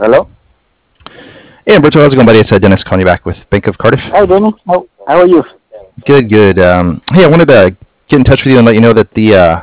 Hello? Hey, Umberto, how's it going, buddy? It's Dennis calling you back with Bank of Cardiff. Hi, Dennis. How are you? Good, good. Hey, I wanted to get in touch with you and let you know that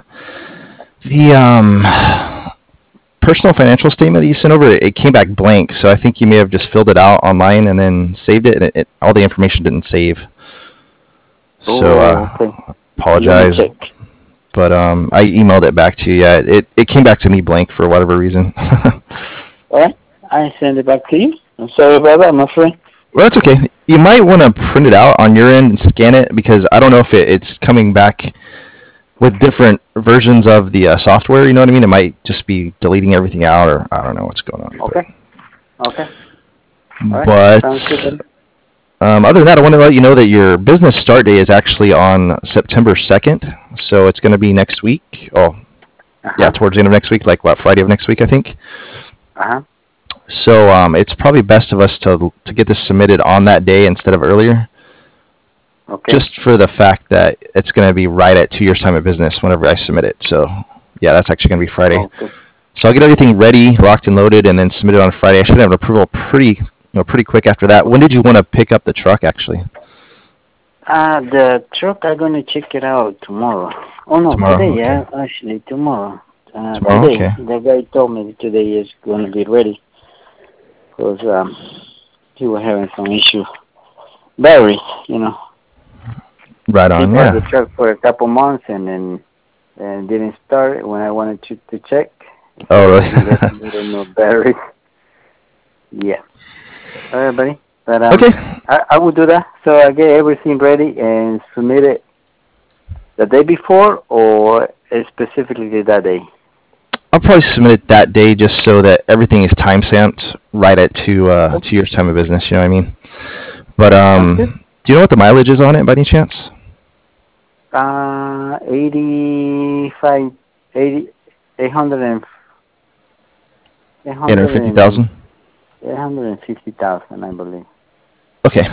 the personal financial statement that you sent over, it came back blank. So I think you may have just filled it out online and then saved it, and all the information didn't save. So Oh, okay. Let me apologize, check. but I emailed it back to you. Yeah, it came back to me blank for whatever reason. All right. I send it back to you. I'm sorry about that, my friend. Well, that's okay. You might want to print it out on your end and scan it because I don't know if it's coming back with different versions of the software. You know what I mean? It might just be deleting everything out, or I don't know what's going on. Okay. Okay. All right. Sounds good, But buddy. other than that, I want to let you know that your business start day is actually on September 2nd. So it's going to be next week. Oh, yeah, Uh-huh. towards the end of next week, like what, Friday of next week, I think. Uh-huh. So it's probably best of us to get this submitted on that day instead of earlier, Okay. just for the fact that it's going to be right at 2 years time of business whenever I submit it. So yeah, that's actually going to be Friday. Okay. So I'll get everything ready, locked and loaded, and then submit it on Friday. I should have an approval pretty quick after that. When did you want to pick up the truck, actually? The truck, I'm going to check it out tomorrow. Oh, no, Tomorrow. today, Okay. yeah, actually, tomorrow. Tomorrow. Today. Okay. The guy told me today is going to be ready because he was having some issue. Batteries, you know. Right He on. bought the Yeah. truck for a couple months and then didn't start when I wanted to check. Oh, So he just really? needed no battery. Yeah. All right, buddy. But Okay. I will do that. So I get everything ready and submit it the day before or specifically that day. I'll probably submit it that day just so that everything is time stamped right at Okay. 2 years time of business. You know what I mean? But Sounds good. do you know what the mileage is on it by any chance? 85, 80, 800 and, 800 and 850,000. 850,000, I believe. Okay.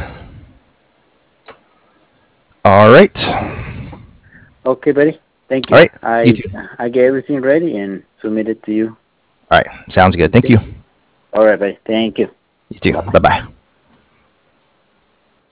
All right. Okay, buddy. Thank All you. right. You I too. I get everything ready and submit it to you. All right. Sounds good. Thank Okay. you. All right, buddy. Thank you. You too. Bye bye. Bye bye.